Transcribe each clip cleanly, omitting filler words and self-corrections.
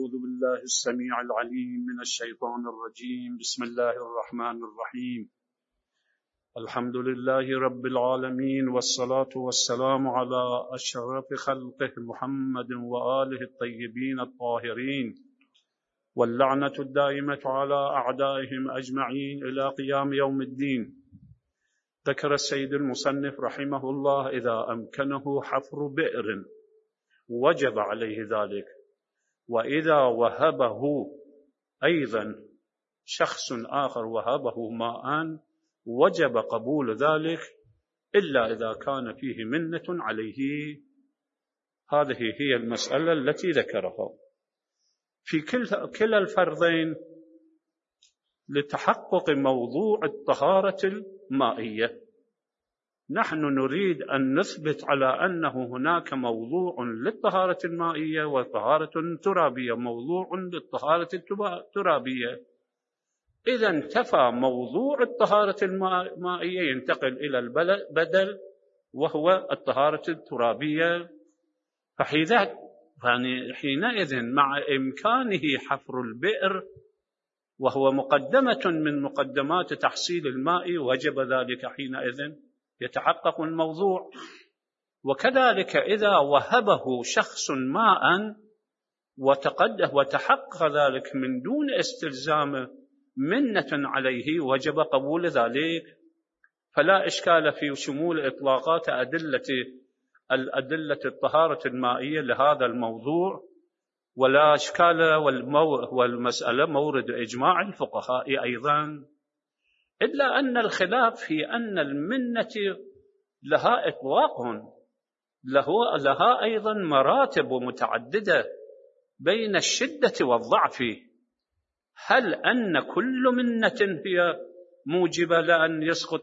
أعوذ بالله السميع العليم من الشيطان الرجيم. بسم الله الرحمن الرحيم. الحمد لله رب العالمين، والصلاة والسلام على أشرف خلقه محمد وآله الطيبين الطاهرين، واللعنة الدائمة على أعدائهم أجمعين إلى قيام يوم الدين. ذكر السيد المصنف رحمه الله: إذا أمكنه حفر بئر وجب عليه ذلك، وإذا وهبه أيضا شخص آخر وهبه ماء وجب قبول ذلك، إلا إذا كان فيه منة عليه. هذه هي المسألة التي ذكرها. في كلا الفرضين لتحقق موضوع الطهارة المائية، نحن نريد أن نثبت على أنه هناك موضوع للطهارة المائية وطهارة ترابية، موضوع للطهارة الترابية. إذا انتفى موضوع الطهارة المائية ينتقل إلى البدل وهو الطهارة الترابية. حينئذ مع إمكانه حفر البئر، وهو مقدمة من مقدمات تحصيل الماء، وجب ذلك حينئذ يتحقق الموضوع. وكذلك إذا وهبه شخص ماء وتحقق ذلك من دون استلزام منة عليه، وجب قبول ذلك. فلا إشكال في شمول إطلاقات الأدلة الطهارة المائية لهذا الموضوع، ولا إشكال، والمسألة مورد إجماع الفقهاء أيضا، إلا أن الخلاف في أن المنة لها إطلاق، لها أيضا مراتب متعددة بين الشدة والضعف. هل أن كل منة هي موجبة لأن يسقط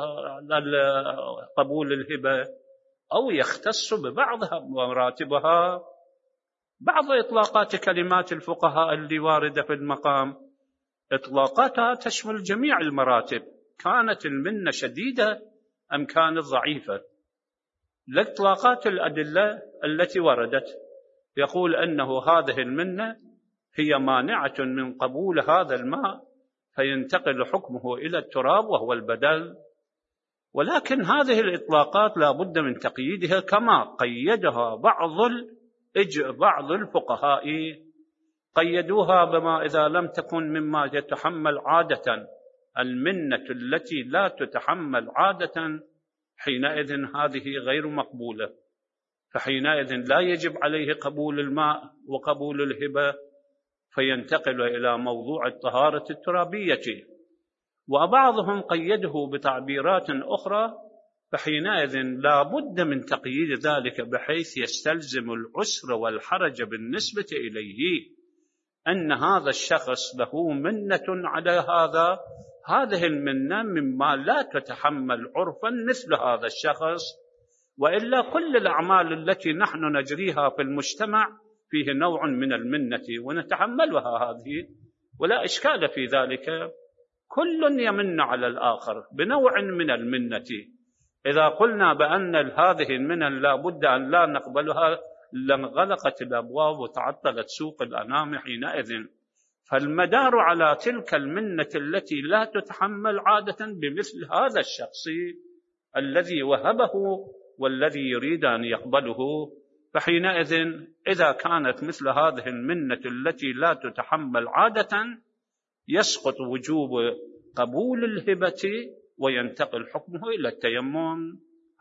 قبول الهبة، أو يختص ببعضها مراتبها؟ بعض إطلاقات كلمات الفقهاء اللي واردة في المقام إطلاقاتها تشمل جميع المراتب، كانت المنة شديدة أم كانت ضعيفة. لإطلاقات الأدلة التي وردت يقول أنه هذه المنة هي مانعة من قبول هذا الماء، فينتقل حكمه إلى التراب وهو البدل. ولكن هذه الإطلاقات لا بد من تقييدها كما قيدها بعض الفقهاء. قيدوها بما إذا لم تكن مما يتحمل عادة، المنة التي لا تتحمل عادة حينئذ هذه غير مقبولة، فحينئذ لا يجب عليه قبول الماء وقبول الهبة، فينتقل إلى موضوع الطهارة الترابية. وبعضهم قيده بتعبيرات أخرى، فحينئذ لا بد من تقييد ذلك بحيث يستلزم العسر والحرج بالنسبة إليه، أن هذا الشخص له منة على هذه المنة مما لا تتحمل عرفا مثل هذا الشخص، وإلا كل الأعمال التي نحن نجريها في المجتمع فيه نوع من المنة ونتحملها هذه، ولا إشكال في ذلك. كل يمن على الآخر بنوع من المنة. إذا قلنا بأن هذه المنن لا بد أن لا نقبلها لانغلقت الأبواب وتعطلت سوق الأنام حينئذ. فالمدار على تلك المنة التي لا تتحمل عادة بمثل هذا الشخص الذي وهبه والذي يريد أن يقبله. فحينئذ إذا كانت مثل هذه المنة التي لا تتحمل عادة يسقط وجوب قبول الهبة وينتقل حكمه إلى التيمم.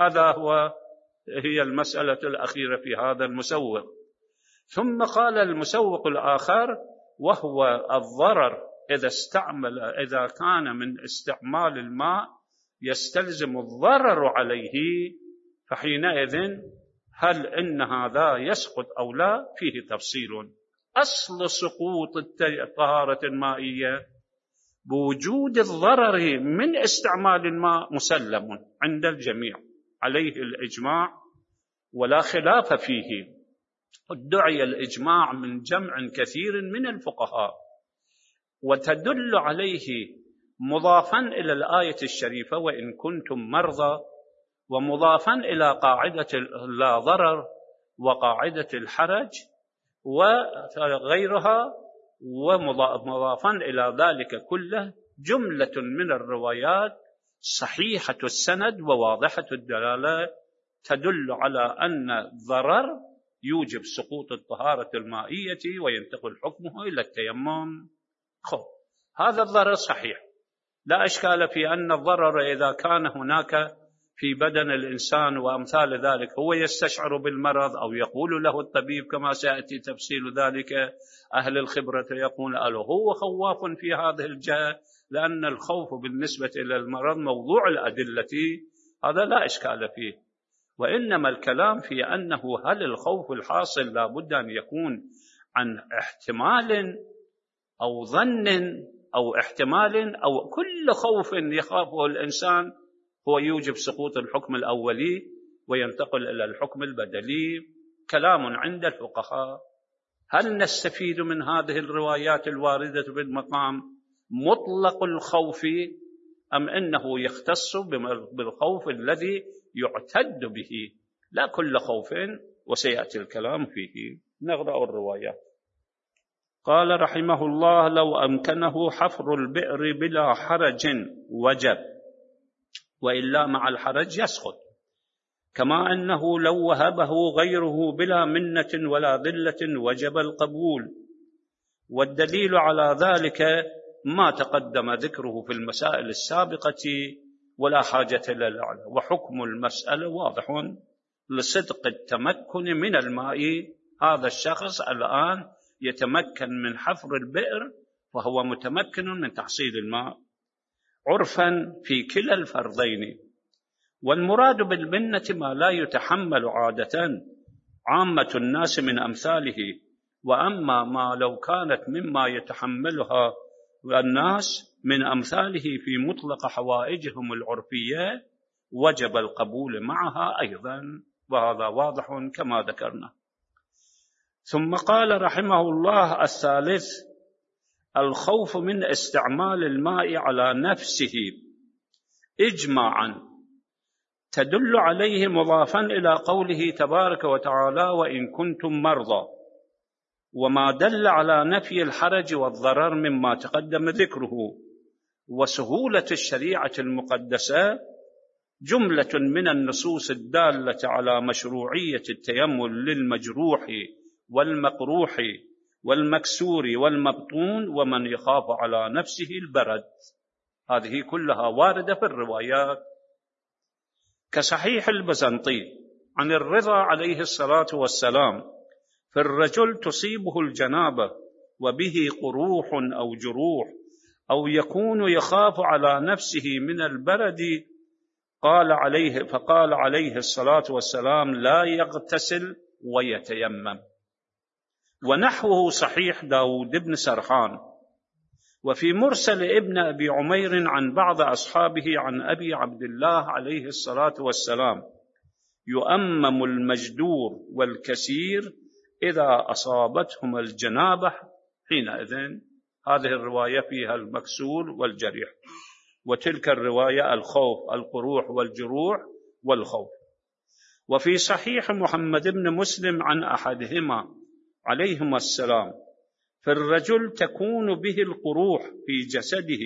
هي المسألة الأخيرة في هذا المسوق. ثم قال المسوق الآخر وهو الضرر، إذا كان من استعمال الماء يستلزم الضرر عليه، فحينئذ هل إن هذا يسقط أو لا؟ فيه تفصيل. أصل سقوط الطهارة المائية بوجود الضرر من استعمال الماء مسلم عند الجميع، عليه الإجماع ولا خلاف فيه. ادعي الإجماع من جمع كثير من الفقهاء، وتدل عليه مضافا إلى الآية الشريفة وإن كنتم مرضى، ومضافا إلى قاعدة لا ضرر وقاعدة الحرج، وغيرها، ومضافا إلى ذلك كله جملة من الروايات صحيحة السند وواضحة الدلالة تدل على أن الضرر يوجب سقوط الطهارة المائية وينتقل حكمه إلى التيمم. هذا الضرر صحيح، لا إشكال في أن الضرر إذا كان هناك في بدن الإنسان وأمثال ذلك هو يستشعر بالمرض أو يقول له الطبيب كما سيأتي تفصيل ذلك، أهل الخبرة يقول هو خواف في هذه الجهة، لأن الخوف بالنسبة إلى المرض موضوع الأدلة، هذا لا إشكال فيه. وإنما الكلام في أنه هل الخوف الحاصل لا بد أن يكون عن احتمال أو ظن أو احتمال أو كل خوف يخافه الإنسان هو يوجب سقوط الحكم الأولي وينتقل إلى الحكم البدلي. كلام عند الفقهاء. هل نستفيد من هذه الروايات الواردة بالمقام مطلق الخوف أم أنه يختص بالخوف الذي يعتد به؟ لا كل خوف، وسيأتي الكلام فيه. نقرأ الروايات. قال رحمه الله: لو أمكنه حفر البئر بلا حرج وجب، وإلا مع الحرج يسقط، كما أنه لو وهبه غيره بلا منة ولا ذلة وجب القبول. والدليل على ذلك ما تقدم ذكره في المسائل السابقة ولا حاجة للعلم، وحكم المسألة واضح لصدق التمكن من الماء. هذا الشخص الآن يتمكن من حفر البئر فهو متمكن من تحصيل الماء عرفا في كلا الفرضين. والمراد بالمنة ما لا يتحمل عادة عامة الناس من أمثاله، وأما ما لو كانت مما يتحملها الناس من أمثاله في مطلق حوائجهم العرفية وجب القبول معها أيضا، وهذا واضح كما ذكرنا. ثم قال رحمه الله: الثالث الخوف من استعمال الماء على نفسه إجماعا تدل عليه مضافا إلى قوله تبارك وتعالى: وإن كنتم مرضى، وما دل على نفي الحرج والضرر مما تقدم ذكره. وسهولة الشريعة المقدسة جملة من النصوص الدالة على مشروعية التيمم للمجروح والمقروح والمكسور والمبطون ومن يخاف على نفسه البرد. هذه كلها واردة في الروايات، كصحيح البزنطي عن الرضا عليه الصلاة والسلام: في الرجل تصيبه الجنابة وبه قروح أو جروح أو يكون يخاف على نفسه من البرد، فقال عليه الصلاة والسلام: لا يغتسل ويتيمم. ونحوه صحيح داود بن سرحان. وفي مرسل ابن أبي عمير عن بعض أصحابه عن أبي عبد الله عليه الصلاة والسلام: يؤمم المجدور والكسير إذا أصابتهم الجنابة حينئذ. هذه الرواية فيها المكسور والجريح، وتلك الرواية الخوف، القروح والجروح والخوف. وفي صحيح محمد بن مسلم عن أحدهما عليهما السلام: في الرجل تكون به القروح في جسده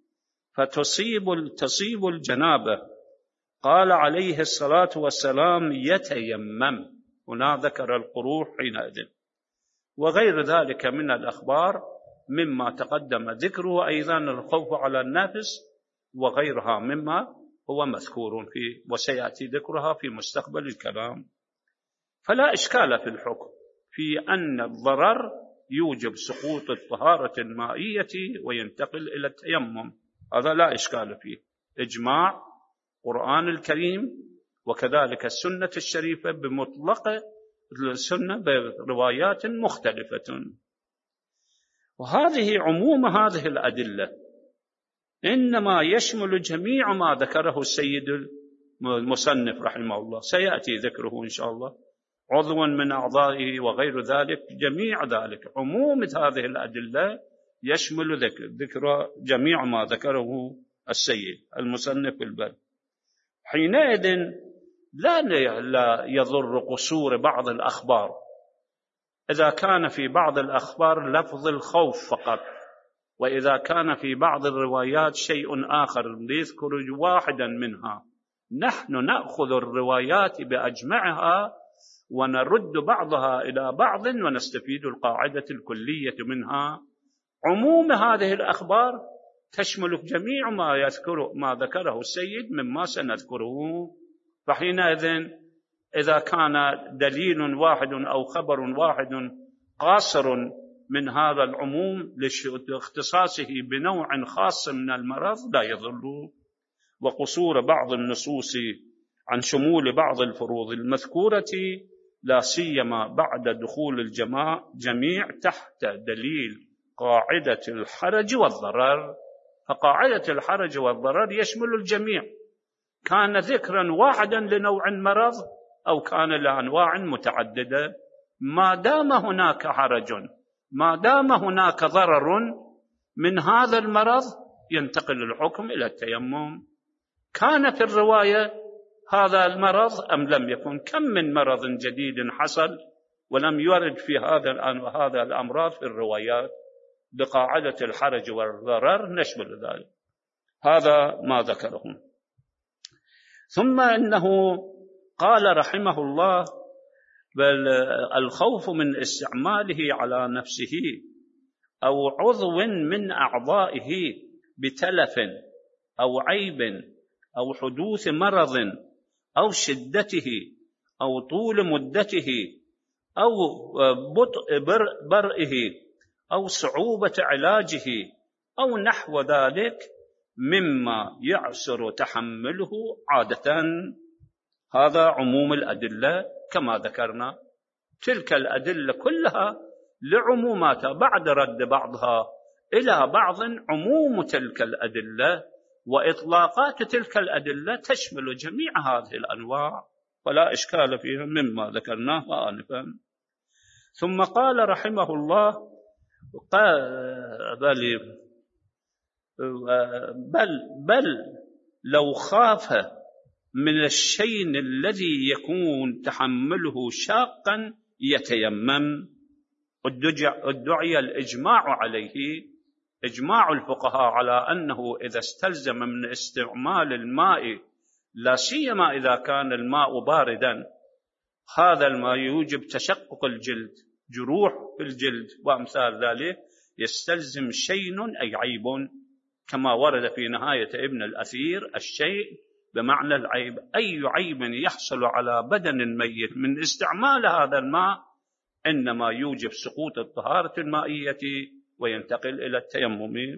فتصيب الجنابة، قال عليه الصلاة والسلام: يتيمم. هنا ذكر القروح حينئذ. وغير ذلك من الأخبار مما تقدم ذكره أيضا الخوف على النفس وغيرها مما هو مذكور فيه، وسيأتي ذكرها في مستقبل الكلام. فلا إشكال في الحكم في أن الضرر يوجب سقوط الطهارة المائية وينتقل إلى التيمم، هذا لا إشكال فيه. إجماع القرآن الكريم وكذلك السنة الشريفة بمطلق السنة بروايات مختلفة. وهذه عموم هذه الأدلة إنما يشمل جميع ما ذكره السيد المصنف رحمه الله، سيأتي ذكره إن شاء الله، عضوا من أعضائه وغير ذلك، جميع ذلك عموم هذه الأدلة يشمل ذكر جميع ما ذكره السيد المصنف البل. حينئذ لا يضر قصور بعض الأخبار إذا كان في بعض الأخبار لفظ الخوف فقط، وإذا كان في بعض الروايات شيء آخر ليذكر واحدا منها، نحن نأخذ الروايات بأجمعها ونرد بعضها إلى بعض ونستفيد القاعدة الكلية منها. عموم هذه الأخبار تشمل جميع ما ذكره السيد مما سنذكره. فحينئذ إذا كان دليل واحد أو خبر واحد قاصر من هذا العموم لاختصاصه بنوع خاص من المرض لا يضر، وقصور بعض النصوص عن شمول بعض الفروض المذكورة لا سيما بعد دخول الجميع تحت دليل قاعدة الحرج والضرر. فقاعدة الحرج والضرر يشمل الجميع، كان ذكرا واحدا لنوع مرض أو كان لأنواع متعددة، ما دام هناك حرج، ما دام هناك ضرر من هذا المرض ينتقل الحكم إلى التيمم. كان في الرواية هذا المرض أم لم يكن؟ كم من مرض جديد حصل ولم يرد في هذا الأمراض في الروايات. بقاعدة الحرج والضرر نشمل ذلك. هذا ما ذكرهم. ثم إنه قال رحمه الله: بل الخوف من استعماله على نفسه أو عضو من أعضائه بتلف أو عيب أو حدوث مرض أو شدته أو طول مدته أو بطء برئه أو صعوبة علاجه أو نحو ذلك مما يعسر تحمله عادة. هذا عموم الأدلة كما ذكرنا. تلك الأدلة كلها لعموماتها بعد رد بعضها إلى بعض. عموم تلك الأدلة وإطلاقات تلك الأدلة تشمل جميع هذه الأنواع، ولا إشكال فيها مما ذكرناه آنفا. ثم قال رحمه الله: بل لو خاف من الشيء الذي يكون تحمله شاقا يتيمم. ادعي الإجماع عليه، إجماع الفقهاء على أنه إذا استلزم من استعمال الماء، لا سيما إذا كان الماء باردا، هذا الماء يوجب تشقق الجلد، جروح في الجلد وأمثال ذلك، يستلزم شيء أي عيب، كما ورد في نهاية ابن الأثير: الشيء بمعنى العيب، أي عيب يحصل على بدن الميت من استعمال هذا الماء إنما يوجب سقوط الطهارة المائية وينتقل إلى التيمم.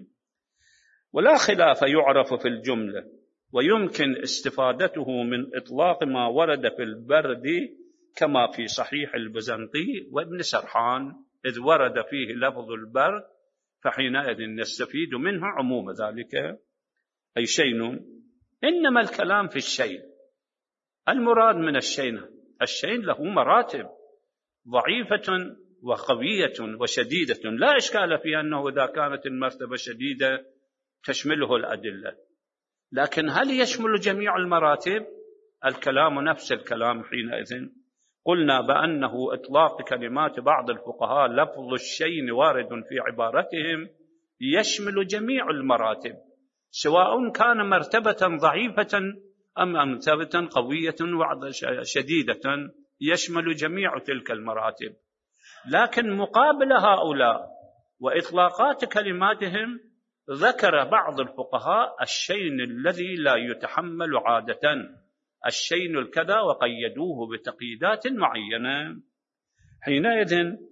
ولا خلاف يعرف في الجملة، ويمكن استفادته من إطلاق ما ورد في البرد كما في صحيح البزنطي وابن سرحان، إذ ورد فيه لفظ البرد، فحينئذ نستفيد منه عموم ذلك. أي شيء، إنما الكلام في الشيء. المراد من الشيء له مراتب ضعيفة وقوية وشديدة، لا إشكال في أنه إذا كانت المرتبة شديدة تشمله الأدلة، لكن هل يشمل جميع المراتب؟ الكلام نفس الكلام. حينئذ قلنا بأنه إطلاق كلمات بعض الفقهاء لفظ الشيء وارد في عبارتهم يشمل جميع المراتب، سواء كان مرتبة ضعيفة أم مرتبة قوية وشديدة، يشمل جميع تلك المراتب. لكن مقابل هؤلاء وإطلاقات كلماتهم ذكر بعض الفقهاء الشيء الذي لا يتحمل عادة، الشيء الكذا، وقيدوه بتقييدات معينة. حينئذ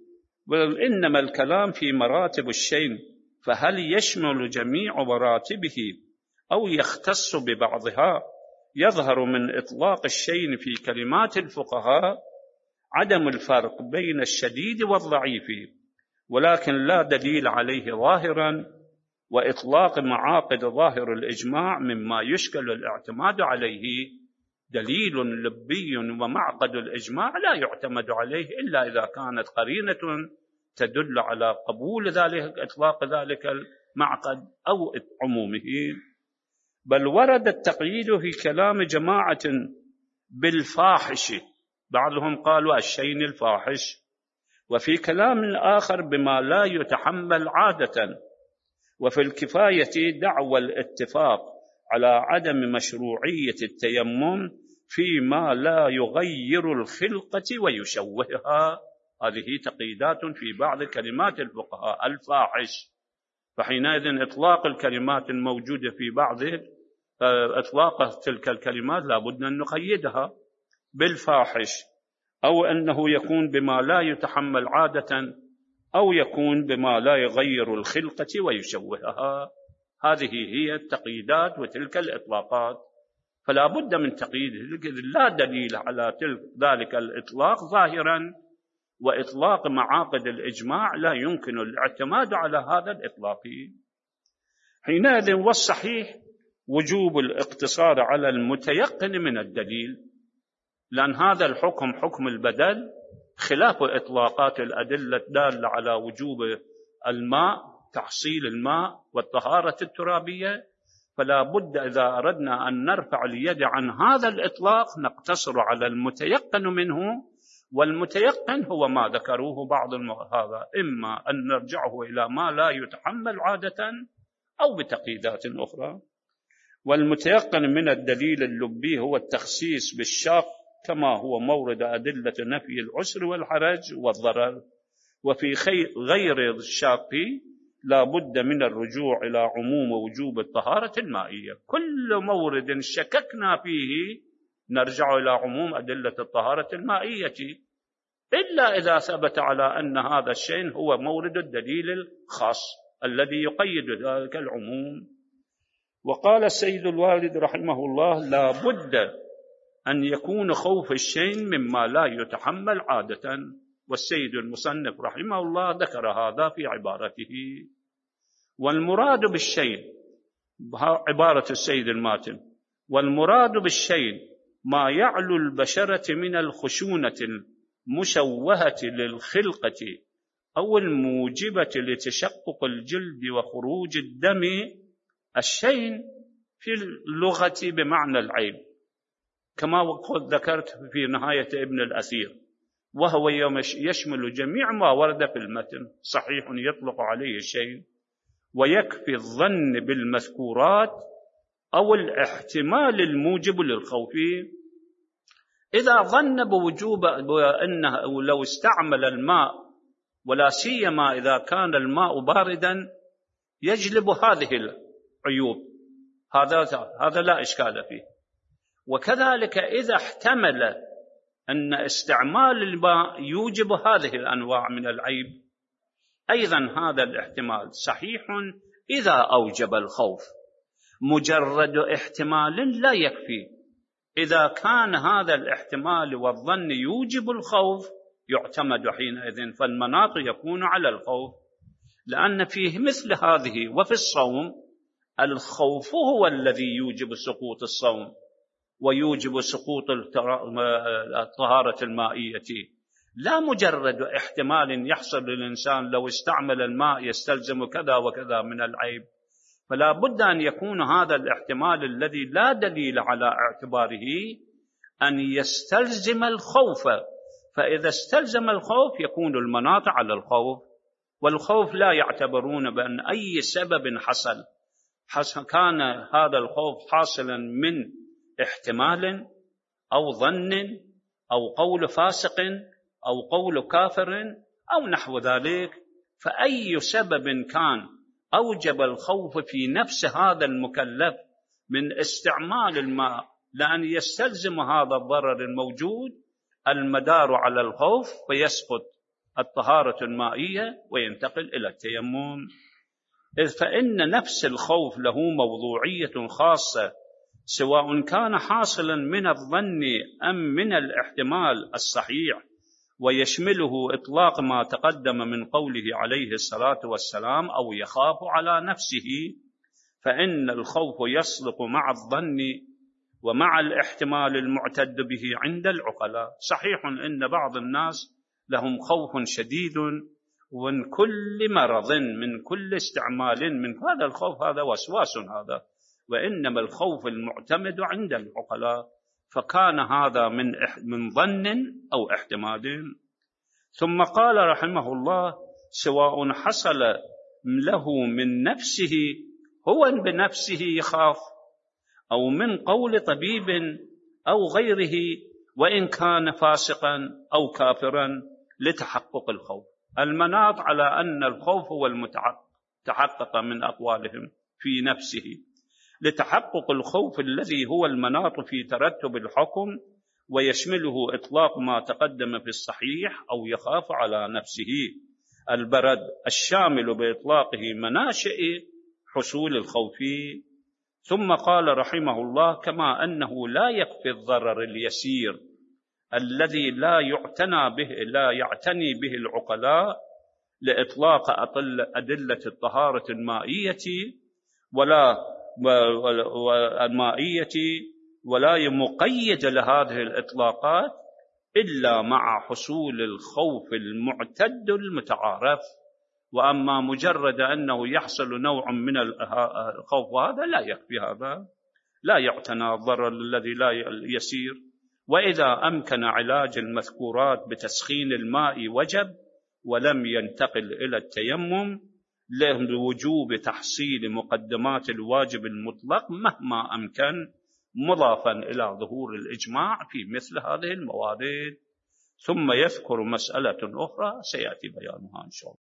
إنما الكلام في مراتب الشيء، فهل يشمل جميع مراتبه أو يختص ببعضها؟ يظهر من إطلاق الشيء في كلمات الفقهاء عدم الفرق بين الشديد والضعيف، ولكن لا دليل عليه ظاهرا، وإطلاق معاقد ظاهر الإجماع مما يشكل الاعتماد عليه. دليل لبي ومعقد الإجماع لا يعتمد عليه إلا إذا كانت قرينة تدل على قبول ذلك، إطلاق ذلك المعقد أو عمومه. بل ورد التقييد في كلام جماعة بالفاحش، بعضهم قالوا الشيء الفاحش، وفي كلام آخر بما لا يتحمل عادة. وفي الكفاية دعوى الاتفاق على عدم مشروعية التيمم فيما لا يغير الخلقة ويشوهها. هذه تقييدات في بعض كلمات الفقهاء الفاحش، فحينئذ إطلاق الكلمات الموجودة في بعض إطلاق تلك الكلمات لا بد أن نقيدها بالفاحش، أو أنه يكون بما لا يتحمل عادة، أو يكون بما لا يغير الخلقة ويشوهها. هذه هي التقييدات وتلك الإطلاقات، فلا بد من تقييد. لا دليل على ذلك الإطلاق ظاهرا، وإطلاق معاقد الإجماع لا يمكن الاعتماد على هذا الإطلاق. حينئذ والصحيح وجوب الاقتصار على المتيقن من الدليل، لأن هذا الحكم حكم البدل خلاف إطلاقات الأدلة الدالة على وجوب الماء، تحصيل الماء والطهارة الترابية. فلا بد إذا أردنا أن نرفع اليد عن هذا الإطلاق نقتصر على المتيقن منه، والمتيقن هو ما ذكروه بعض هذا، إما أن نرجعه إلى ما لا يتحمل عادة أو بتقييدات أخرى. والمتيقن من الدليل اللبي هو التخصيص بالشاق كما هو مورد أدلة نفي العسر والحرج والضرر. وفي غير الشاق لا بد من الرجوع إلى عموم وجوب الطهارة المائية. كل مورد شككنا فيه نرجع إلى عموم أدلة الطهارة المائية، إلا إذا ثبت على أن هذا الشيء هو مورد الدليل الخاص الذي يقيد ذلك العموم. وقال السيد الوالد رحمه الله: لا بد أن يكون خوف الشيء مما لا يتحمل عادة. والسيد المصنف رحمه الله ذكر هذا في عبارته. والمراد بالشيء، عبارة السيد الماتن، والمراد بالشيء ما يعلو البشرة من الخشونة المشوهة للخلقة أو الموجبة لتشقق الجلد وخروج الدم. الشيء في اللغة بمعنى العيب، كما ذكرت في نهاية ابن الأثير، وهو يشمل جميع ما ورد في المتن. صحيح يطلق عليه الشيء، ويكفي الظن بالمذكورات أو الاحتمال الموجب للخوف. إذا ظن بوجوب أنه لو استعمل الماء، ولا سيما إذا كان الماء باردا، يجلب هذه العيوب، هذا لا إشكال فيه. وكذلك إذا احتمل أن استعمال الماء يوجب هذه الأنواع من العيب، أيضا هذا الاحتمال صحيح إذا أوجب الخوف. مجرد احتمال لا يكفي، إذا كان هذا الاحتمال والظن يوجب الخوف يعتمد حينئذ، فالمناط يكون على الخوف، لأن فيه مثل هذه. وفي الصوم الخوف هو الذي يوجب سقوط الصوم ويوجب سقوط الطهارة المائية، لا مجرد احتمال يحصل للإنسان لو استعمل الماء يستلزم كذا وكذا من العيب. فلا بد أن يكون هذا الاحتمال الذي لا دليل على اعتباره أن يستلزم الخوف، فإذا استلزم الخوف يكون المناط على الخوف. والخوف لا يعتبرون بأن أي سبب حصل كان هذا الخوف حاصلا من احتمال أو ظن أو قول فاسق أو قول كافر أو نحو ذلك، فأي سبب كان أوجب الخوف في نفس هذا المكلف من استعمال الماء لأن يستلزم هذا الضرر الموجود، المدار على الخوف، فيسقط الطهارة المائية وينتقل إلى التيمم. إذ فإن نفس الخوف له موضوعية خاصة، سواء كان حاصلا من الظن أم من الاحتمال الصحيح، ويشمله إطلاق ما تقدم من قوله عليه الصلاة والسلام: أو يخاف على نفسه. فإن الخوف يصدق مع الظن ومع الاحتمال المعتد به عند العقلاء. صحيح إن بعض الناس لهم خوف شديد من كل مرض، من كل استعمال، من هذا الخوف هذا وسواس هذا، وإنما الخوف المعتمد عند العقلاء، فكان هذا من ظن أو احتمال. ثم قال رحمه الله: سواء حصل له من نفسه، هو بنفسه يخاف، أو من قول طبيب أو غيره، وإن كان فاسقا أو كافرا، لتحقق الخوف. المناط على أن الخوف هو المتحقق من أقوالهم في نفسه، لتحقق الخوف الذي هو المناط في ترتب الحكم، ويشمله إطلاق ما تقدم في الصحيح، أو يخاف على نفسه البرد الشامل بإطلاقه مناشئ حصول الخوف. ثم قال رحمه الله: كما أنه لا يكفي الضرر اليسير الذي لا يعتني به العقلاء لإطلاق أدلة الطهارة المائية ولا مقيد لهذه الإطلاقات إلا مع حصول الخوف المعتد المتعارف. وأما مجرد أنه يحصل نوع من الخوف، هذا لا يكفي، هذا لا يعتنى الضرر الذي لا يسير. وإذا أمكن علاج المذكورات بتسخين الماء وجب، ولم ينتقل إلى التيمم لوجوب تحصيل مقدمات الواجب المطلق مهما أمكن، مضافا إلى ظهور الإجماع في مثل هذه الموارد. ثم يذكر مسألة أخرى سيأتي بيانها إن شاء الله.